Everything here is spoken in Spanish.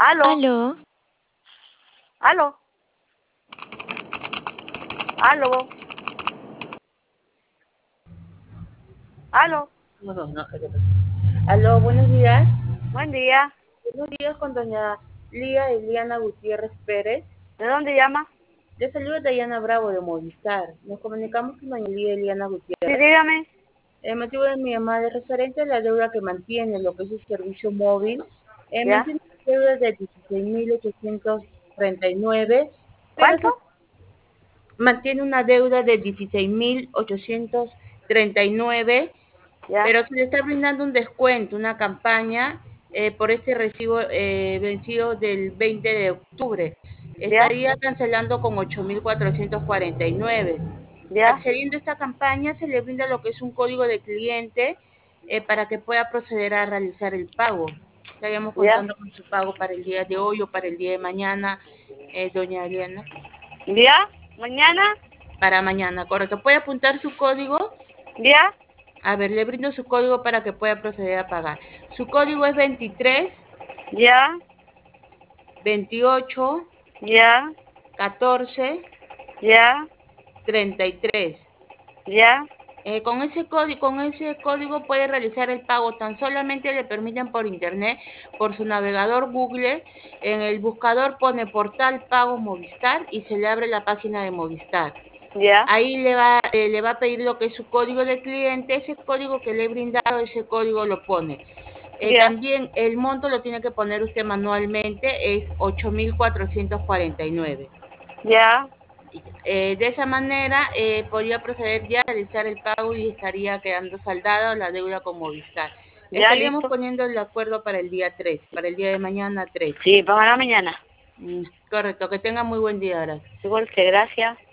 Aló, Aló, aló, aló, aló. No. Aló, buenos días. Buen día. Buenos días con doña Lía Eliana Gutiérrez Pérez. ¿De dónde llama? Le saluda Dayana Bravo de Movistar. Nos comunicamos con doña Lía Eliana Sí, Gutiérrez. dígame. El motivo de mi llamada es referente a la deuda que mantiene lo que es el servicio móvil. ¿Ya? Mantiene una deuda de 16.839, pero ¿Cuánto? se mantiene una deuda de 16.839, ¿Ya? pero se le está brindando un descuento, una campaña por este recibo vencido del 20 de octubre. ¿Ya? Estaría cancelando con 8.449. ¿Ya? Accediendo a esta campaña se le brinda lo que es un código de cliente para que pueda proceder a realizar el pago. Estaríamos ¿Ya? contando con su pago para el día de hoy o para el día de mañana, doña Ariana. ¿Ya? ¿Mañana? Para mañana, correcto. ¿Puede apuntar su código? ¿Ya? A ver, le brindo su código para que pueda proceder a pagar. Su código es 23 ¿Ya? 28 ¿Ya? 14 ¿Ya? 33. ¿Ya? Con ese código puede realizar el pago. Tan solamente le permiten por internet, por su navegador Google. En el buscador pone portal pago Movistar y se le abre la página de Movistar. ¿Ya? Ahí le va a pedir lo que es su código de cliente. Ese código que le he brindado, ese código lo pone. ¿Ya? También el monto lo tiene que poner usted manualmente, es 8.449. ¿Ya? De esa manera podría proceder ya a realizar el pago y estaría quedando saldada la deuda con Movistar. ¿Ya? Estaríamos ¿Listo? poniendo el acuerdo para el día 3, para el día de mañana 3. Sí, para mañana. Correcto, que tenga muy buen día, gracias. Igual que gracias.